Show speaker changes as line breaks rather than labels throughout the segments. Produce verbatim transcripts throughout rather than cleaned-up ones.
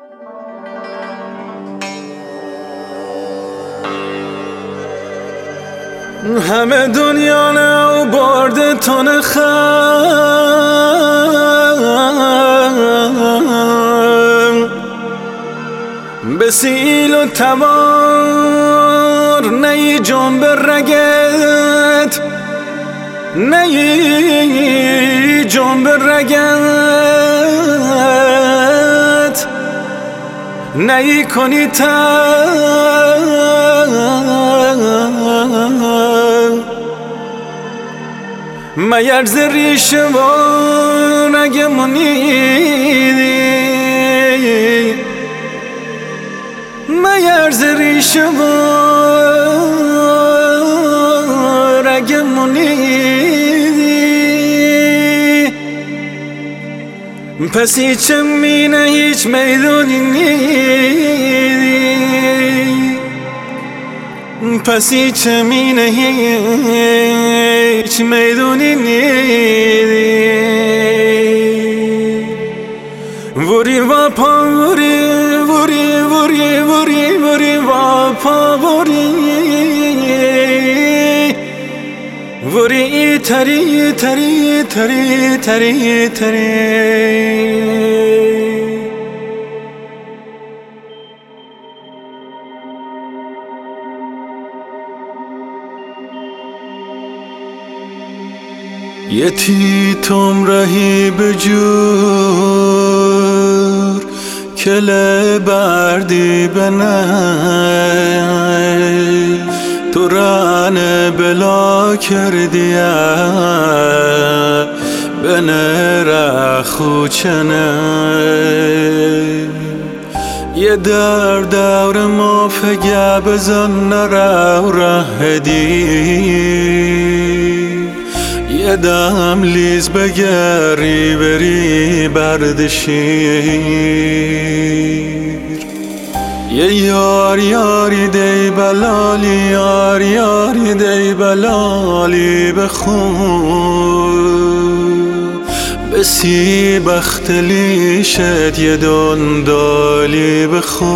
همه دنیا نه برده تن خم بسیل و توار نی جنب رگت نی جنب رگت نی کنی تن میرز ریشه و نگمونیدی میرز ریشه و نگمونیدی پس هیچ مینه هیچ میدونی نیدی پس هیچ مینه هیچ میدونی نیدی وری و پا وری وری وری وری وری و پا وری وری تری تری تری تری تری یتیتم رهی بجور کله بردی بنه تو رانه بلا کردیه بنه رخو چنه یه در دور ما فگه بزن نرو ره دی یه دم لیز بگری بری بردشیر یه یار یاری دی بلالی یار یاری دی بلالی بخون بسی بختلی شد یه دندالی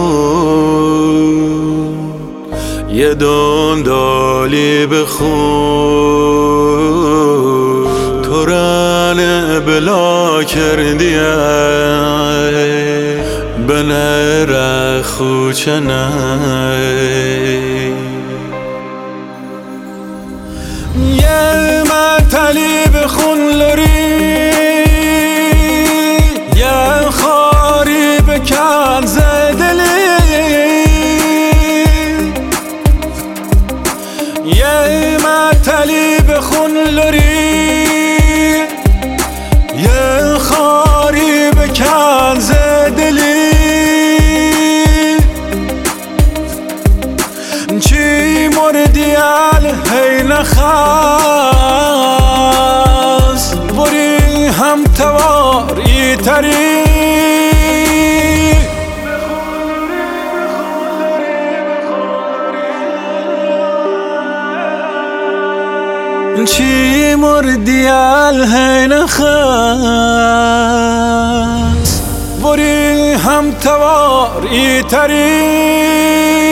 بخون یه دندالی بخون تو رانه بلا کردیه بنه رخو چنه یه متلی بخون لری یه خاری بکن زدلی یه متلی بخون لری یه خاری بکن زدلی چی مردی هی نخواست بری هم تواری تری چی مردی هی نخواست بری هم تواری تری